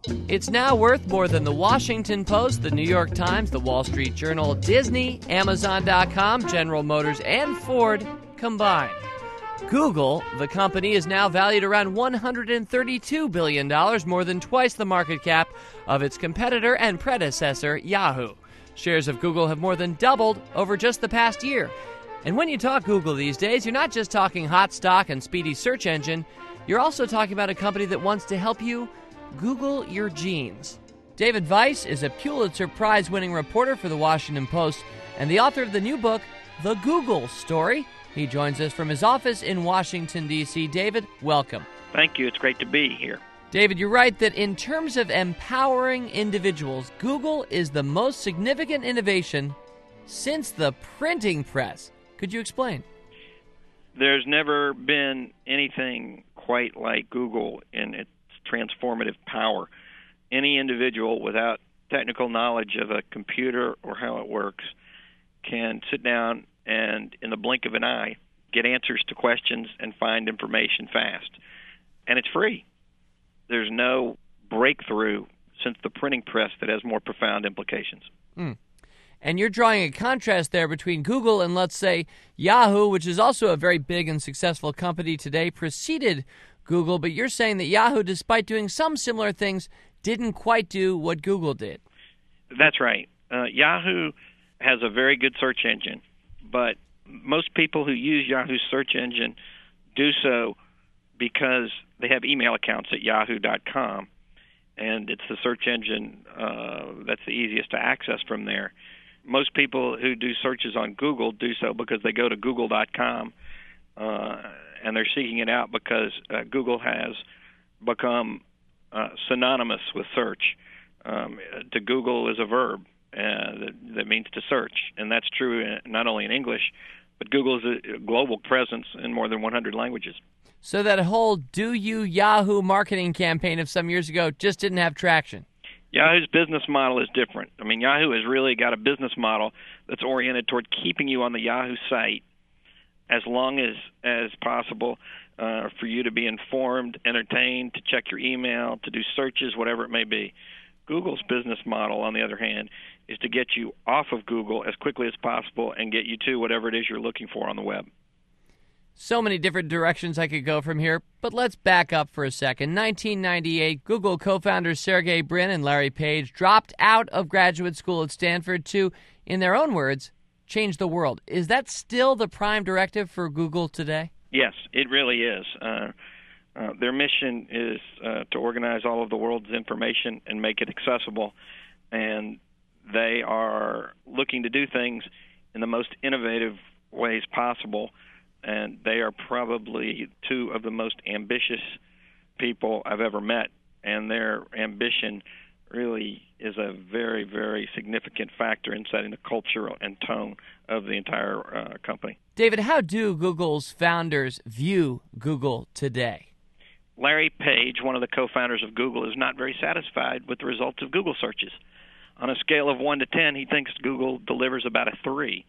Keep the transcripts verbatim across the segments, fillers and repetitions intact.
It's now worth more than the Washington Post, the New York Times, the Wall Street Journal, Disney, Amazon dot com, General Motors, and Ford combined. Google, the company, is now valued around one hundred thirty-two billion dollars, more than twice the market cap of its competitor and predecessor, Yahoo. Shares of Google have more than doubled over just the past year. And when you talk Google these days, you're not just talking hot stock and speedy search engine. You're also talking about a company that wants to help you Google your genes. David Weiss is a Pulitzer Prize-winning reporter for The Washington Post and the author of the new book, The Google Story. He joins us from his office in Washington, D C David, welcome. Thank you. It's great to be here. David, you're right that in terms of empowering individuals, Google is the most significant innovation since the printing press. Could you explain? There's never been anything quite like Google in its transformative power. Any individual without technical knowledge of a computer or how it works can sit down and, in the blink of an eye, get answers to questions and find information fast. And it's free. There's no breakthrough since the printing press that has more profound implications. Mm. And you're drawing a contrast there between Google and, let's say, Yahoo, which is also a very big and successful company today, preceded Google, but you're saying that Yahoo, despite doing some similar things, didn't quite do what Google did. That's right. Uh, Yahoo has a very good search engine, but most people who use Yahoo's search engine do so because they have email accounts at yahoo dot com, and it's the search engine uh, that's the easiest to access from there. Most people who do searches on Google do so because they go to google dot com, uh, and they're seeking it out because uh, Google has become uh, synonymous with search. Um, to Google is a verb uh, that, that means to search, and that's true in, not only in English, but Google is a global presence in more than one hundred languages. So that whole Do You Yahoo marketing campaign of some years ago just didn't have traction? Yahoo's business model is different. I mean, Yahoo has really got a business model that's oriented toward keeping you on the Yahoo site as long as, as possible uh, for you to be informed, entertained, to check your email, to do searches, whatever it may be. Google's business model, on the other hand, is to get you off of Google as quickly as possible and get you to whatever it is you're looking for on the web. So many different directions I could go from here, but let's back up for a second. nineteen ninety-eight, Google co-founders Sergey Brin and Larry Page dropped out of graduate school at Stanford to, in their own words, change the world. Is that still the prime directive for Google today? Yes, it really is. Uh, uh, their mission is uh, to organize all of the world's information and make it accessible, and they are looking to do things in the most innovative ways possible. And they are probably two of the most ambitious people I've ever met. And their ambition really is a very, very significant factor in setting the culture and tone of the entire uh, company. David, how do Google's founders view Google today? Larry Page, one of the co-founders of Google, is not very satisfied with the results of Google searches. On a scale of one to ten, he thinks Google delivers about a three.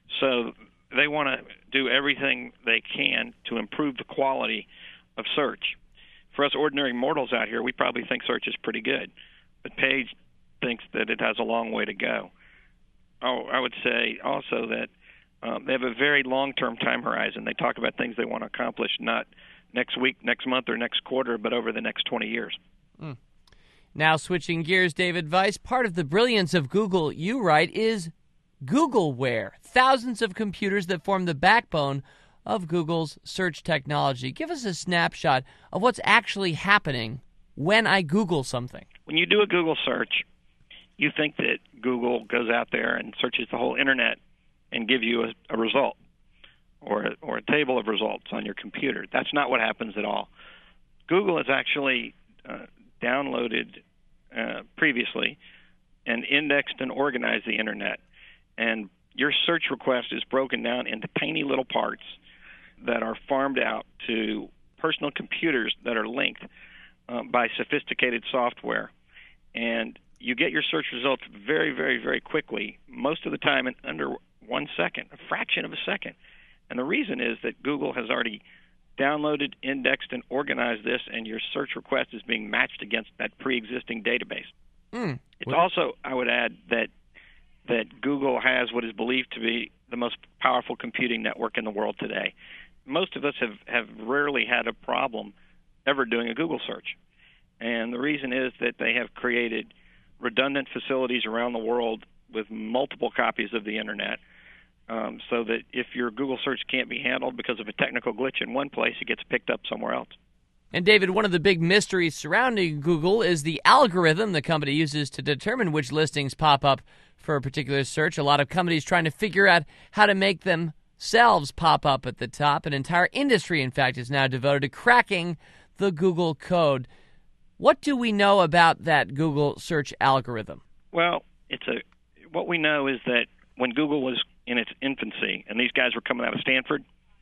So they want to do everything they can to improve the quality of search. For us ordinary mortals out here, we probably think search is pretty good, but Page thinks that it has a long way to go. Oh, I would say also that um, they have a very long-term time horizon. They talk about things they want to accomplish not next week, next month, or next quarter, but over the next twenty years. Mm. Now, switching gears, David Weiss, part of the brilliance of Google, you write, is Googleware, thousands of computers that form the backbone of Google's search technology. Give us a snapshot of what's actually happening when I Google something. When you do a Google search, you think that Google goes out there and searches the whole Internet and give you a, a result or a, or a table of results on your computer. That's not what happens at all. Google has actually uh, downloaded uh, previously and indexed and organized the Internet. And your search request is broken down into tiny little parts that are farmed out to personal computers that are linked uh, by sophisticated software. And you get your search results very, very, very quickly, most of the time in under one second, a fraction of a second. And the reason is that Google has already downloaded, indexed, and organized this, and your search request is being matched against that pre-existing database. Mm. It's also, I would add, that that Google has what is believed to be the most powerful computing network in the world today. Most of us have, have rarely had a problem ever doing a Google search. And the reason is that they have created redundant facilities around the world with multiple copies of the Internet, um, so that if your Google search can't be handled because of a technical glitch in one place, it gets picked up somewhere else. And David, one of the big mysteries surrounding Google is the algorithm the company uses to determine which listings pop up for a particular search. A lot of companies trying to figure out how to make themselves pop up at the top. An entire industry, in fact, is now devoted to cracking the Google code. What do we know about that Google search algorithm? Well, it's a what we know is that when Google was in its infancy, and these guys were coming out of Stanford,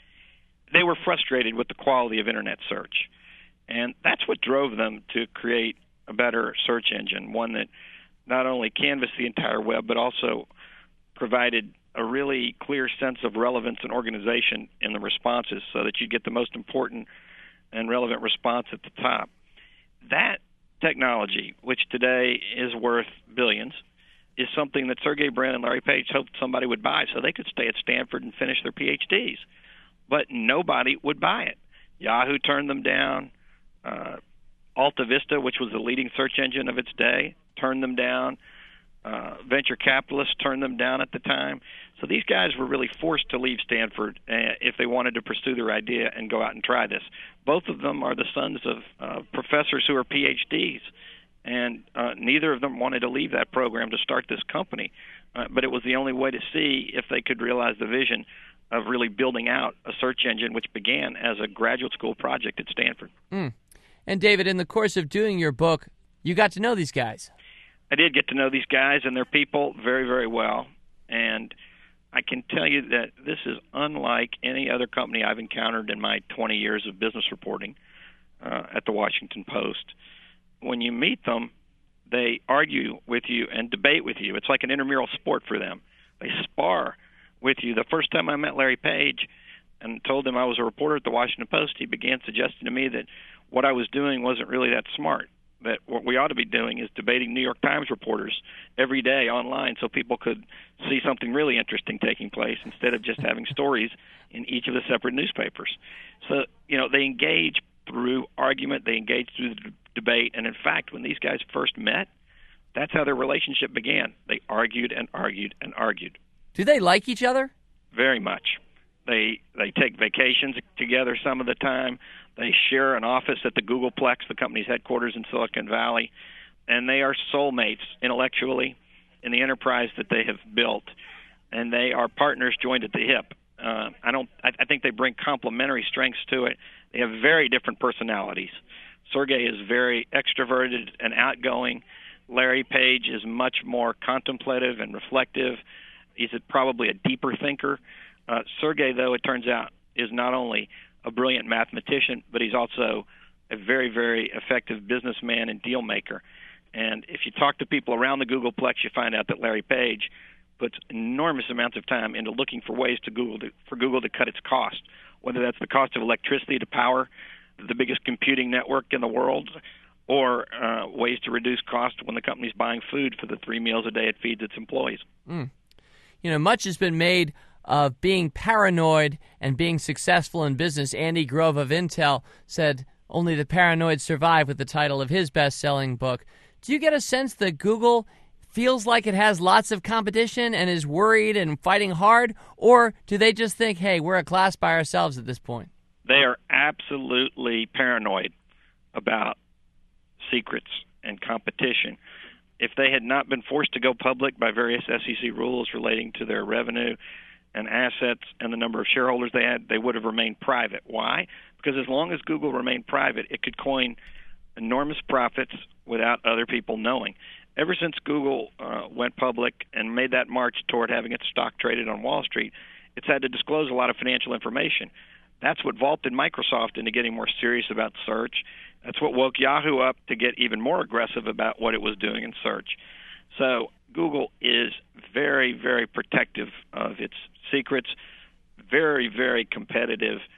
they were frustrated with the quality of Internet search. And that's what drove them to create a better search engine, one that not only canvassed the entire web, but also provided a really clear sense of relevance and organization in the responses so that you get the most important and relevant response at the top. That technology, which today is worth billions, is something that Sergey Brin and Larry Page hoped somebody would buy so they could stay at Stanford and finish their P H Ds. But nobody would buy it. Yahoo turned them down. Uh, Alta Vista, which was the leading search engine of its day, turned them down. Uh, venture capitalists turned them down at the time. So these guys were really forced to leave Stanford uh, if they wanted to pursue their idea and go out and try this. Both of them are the sons of uh, professors who are P H Ds, and uh, neither of them wanted to leave that program to start this company. Uh, but it was the only way to see if they could realize the vision of really building out a search engine, which began as a graduate school project at Stanford. Mm. And David, in the course of doing your book, you got to know these guys. I did get to know these guys and their people very, very well. And I can tell you that this is unlike any other company I've encountered in my twenty years of business reporting uh, at the Washington Post. When you meet them, they argue with you and debate with you. It's like an intramural sport for them. They spar with you. The first time I met Larry Page and told him I was a reporter at the Washington Post, he began suggesting to me that what I was doing wasn't really that smart, that what we ought to be doing is debating New York Times reporters every day online so people could see something really interesting taking place instead of just having stories in each of the separate newspapers. So, you know, they engage through argument, they engage through the d- debate, and in fact, when these guys first met, that's how their relationship began. They argued and argued and argued. Do they like each other? Very much. They they take vacations together some of the time. They share an office at the Googleplex, the company's headquarters in Silicon Valley, and they are soulmates intellectually in the enterprise that they have built, and they are partners joined at the hip. Uh, I don't. I, I think they bring complementary strengths to it. They have very different personalities. Sergey is very extroverted and outgoing. Larry Page is much more contemplative and reflective. He's a, probably a deeper thinker. Uh, Sergey, though, it turns out, is not only a brilliant mathematician, but he's also a very, very effective businessman and deal maker. And if you talk to people around the Googleplex, you find out that Larry Page puts enormous amounts of time into looking for ways to Google to, for Google to cut its cost, whether that's the cost of electricity to power the biggest computing network in the world, or uh, ways to reduce cost when the company's buying food for the three meals a day it feeds its employees. Mm. You know, much has been made of being paranoid and being successful in business. Andy Grove of Intel said, "Only the paranoid survive," with the title of his best-selling book. Do you get a sense that Google feels like it has lots of competition and is worried and fighting hard, or do they just think, hey, we're a class by ourselves at this point? They are absolutely paranoid about secrets and competition. If they had not been forced to go public by various S E C rules relating to their revenue and assets and the number of shareholders they had, they would have remained private. Why? Because as long as Google remained private, it could coin enormous profits without other people knowing. Ever since Google uh, went public and made that march toward having its stock traded on Wall Street, it's had to disclose a lot of financial information. That's what vaulted Microsoft into getting more serious about search. That's what woke Yahoo up to get even more aggressive about what it was doing in search. So Google is very, very protective of its secrets, very, very competitive,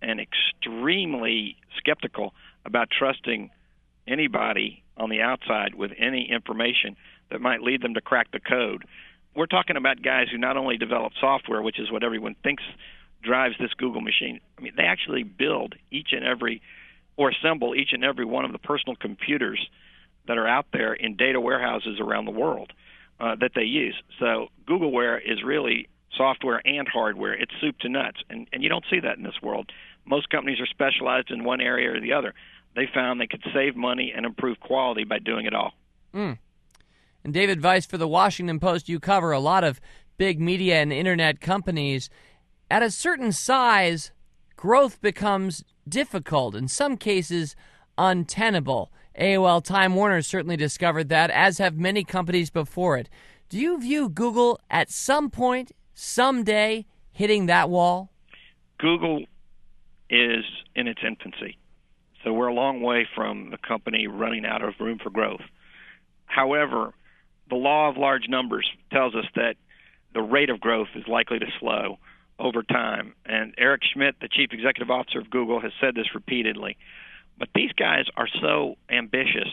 and extremely skeptical about trusting anybody on the outside with any information that might lead them to crack the code. We're talking about guys who not only develop software, which is what everyone thinks drives this Google machine. I mean, they actually build each and every, or assemble each and every one of the personal computers that are out there in data warehouses around the world uh, that they use. So Googleware is really software and hardware. It's soup to nuts, and, and you don't see that in this world. Most companies are specialized in one area or the other. They found they could save money and improve quality by doing it all. Mm. And David Weiss, for the Washington Post, you cover a lot of big media and internet companies. At a certain size, growth becomes difficult, in some cases untenable. A O L Time Warner certainly discovered that, as have many companies before it. Do you view Google at some point, someday, hitting that wall? Google is in its infancy, so we're a long way from the company running out of room for growth. However, the law of large numbers tells us that the rate of growth is likely to slow over time. And Eric Schmidt, the chief executive officer of Google, has said this repeatedly. But these guys are so ambitious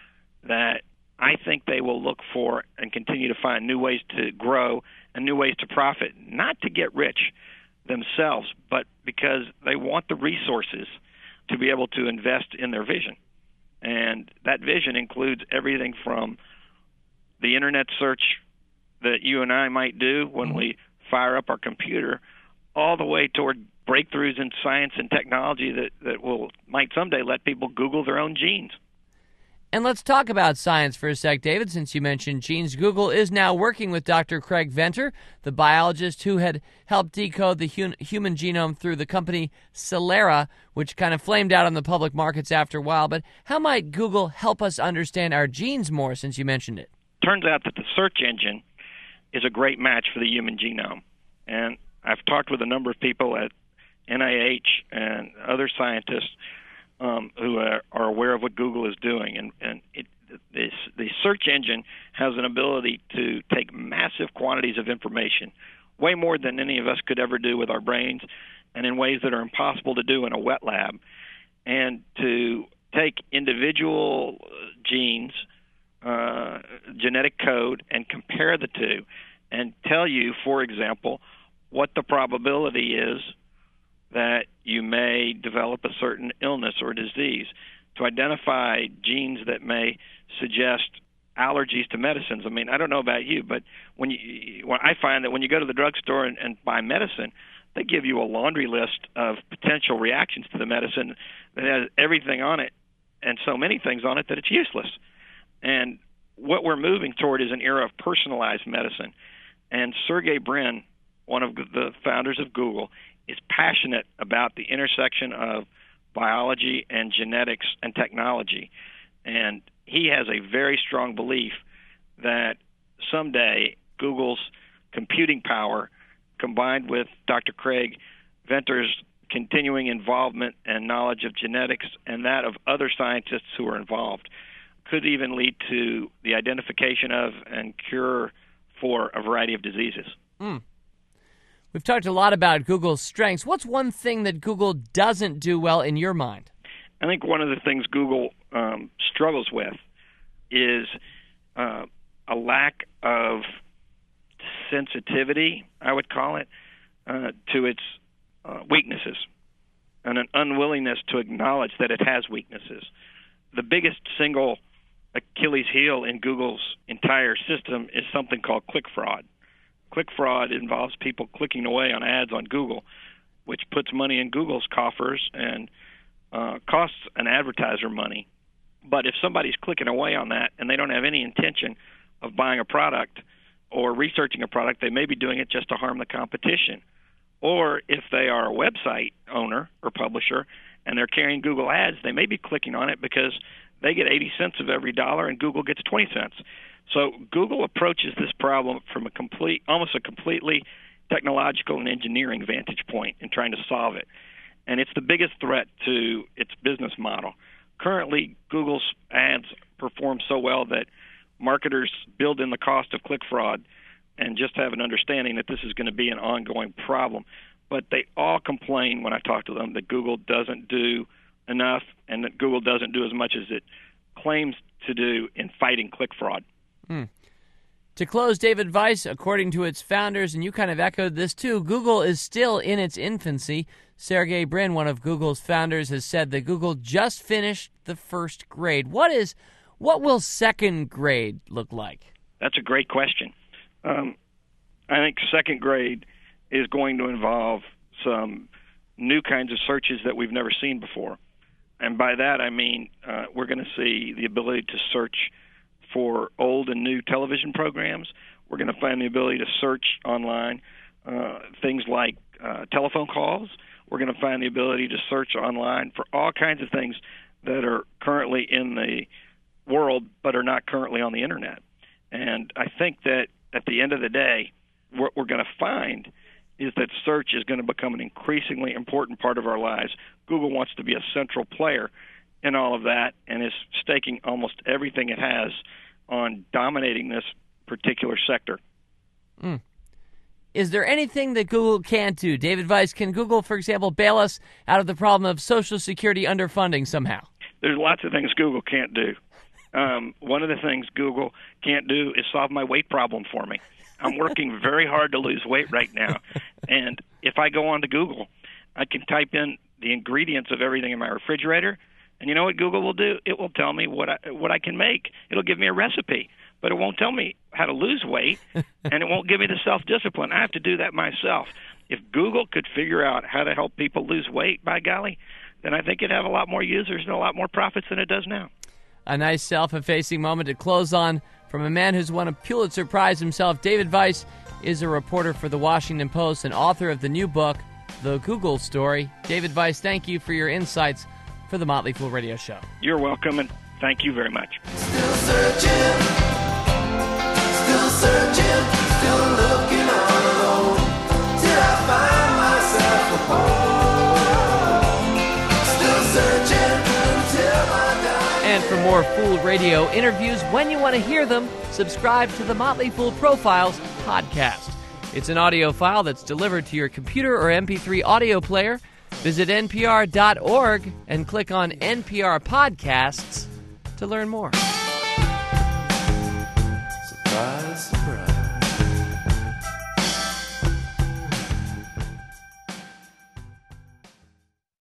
that I think they will look for and continue to find new ways to grow and new ways to profit, not to get rich themselves, but because they want the resources to be able to invest in their vision. And that vision includes everything from the internet search that you and I might do when mm-hmm. we fire up our computer, all the way toward breakthroughs in science and technology that, that will might someday let people Google their own genes. And let's talk about science for a sec, David, since you mentioned genes. Google is now working with Doctor Craig Venter, the biologist who had helped decode the hu- human genome through the company Celera, which kind of flamed out on the public markets after a while. But how might Google help us understand our genes more, since you mentioned it? Turns out that the search engine is a great match for the human genome. And I've talked with a number of people at N I H and other scientists um, who are, are aware of what Google is doing. And, and it, this, the search engine has an ability to take massive quantities of information, way more than any of us could ever do with our brains, and in ways that are impossible to do in a wet lab, and to take individual genes, uh, genetic code, and compare the two, and tell you, for example, what the probability is that you may develop a certain illness or disease, to identify genes that may suggest allergies to medicines. I mean, I don't know about you, but when you, when I find that when you go to the drugstore and, and buy medicine, they give you a laundry list of potential reactions to the medicine that has everything on it and so many things on it that it's useless. And what we're moving toward is an era of personalized medicine. And Sergey Brin, one of the founders of Google, is passionate about the intersection of biology and genetics and technology. And he has a very strong belief that someday Google's computing power, combined with Doctor Craig Venter's continuing involvement and knowledge of genetics and that of other scientists who are involved, could even lead to the identification of and cure for a variety of diseases. Mm. We've talked a lot about Google's strengths. What's one thing that Google doesn't do well in your mind? I think one of the things Google um, struggles with is uh, a lack of sensitivity, I would call it, uh, to its uh, weaknesses, and an unwillingness to acknowledge that it has weaknesses. The biggest single Achilles heel in Google's entire system is something called click fraud. Click fraud involves people clicking away on ads on Google, which puts money in Google's coffers and uh, costs an advertiser money. But if somebody's clicking away on that and they don't have any intention of buying a product or researching a product, they may be doing it just to harm the competition. Or if they are a website owner or publisher and they're carrying Google ads, they may be clicking on it because they get eighty cents of every dollar and Google gets twenty cents. So Google approaches this problem from a complete, almost a completely technological and engineering vantage point in trying to solve it. And it's the biggest threat to its business model. Currently, Google's ads perform so well that marketers build in the cost of click fraud and just have an understanding that this is going to be an ongoing problem. but they all complain when I talk to them that Google doesn't do enough and that Google doesn't do as much as it claims to do in fighting click fraud. Hmm. To close, David Weiss, according to its founders, and you kind of echoed this too, Google is still in its infancy. Sergey Brin, one of Google's founders, has said that Google just finished the first grade. What is, what will second grade look like? That's a great question. Um, I think second grade is going to involve some new kinds of searches that we've never seen before. And by that I mean uh, we're going to see the ability to search for old and new television programs. We're going to find the ability to search online uh, things like uh, telephone calls. We're going to find the ability to search online for all kinds of things that are currently in the world but are not currently on the Internet. And I think that at the end of the day, what we're going to find is that search is going to become an increasingly important part of our lives. Google wants to be a central player in all of that and is staking almost everything it has on dominating this particular sector. Mm. Is there anything that Google can't do? David Weiss, can Google, for example, bail us out of the problem of Social Security underfunding somehow? There's lots of things Google can't do. Um, one of the things Google can't do is solve my weight problem for me. I'm working very hard to lose weight right now, and if I go on to Google, I can type in the ingredients of everything in my refrigerator, and you know what Google will do? It will tell me what I, what I can make. It'll give me a recipe, but it won't tell me how to lose weight, and it won't give me the self-discipline. I have to do that myself. If Google could figure out how to help people lose weight, by golly, then I think it'd have a lot more users and a lot more profits than it does now. A nice self-effacing moment to close on from a man who's won a Pulitzer Prize himself. David Weiss is a reporter for The Washington Post and author of the new book, The Google Story. David Weiss, thank you for your insights for the Motley Fool Radio Show. You're welcome, and thank you very much. Still searching, still searching, still looking all alone, till I find myself a home. Still searching until I die. And for more Fool Radio interviews, when you want to hear them, subscribe to the Motley Fool Profiles podcast. It's an audio file that's delivered to your computer or M P three audio player. Visit N P R dot org and click on N P R Podcasts to learn more. Surprise, surprise.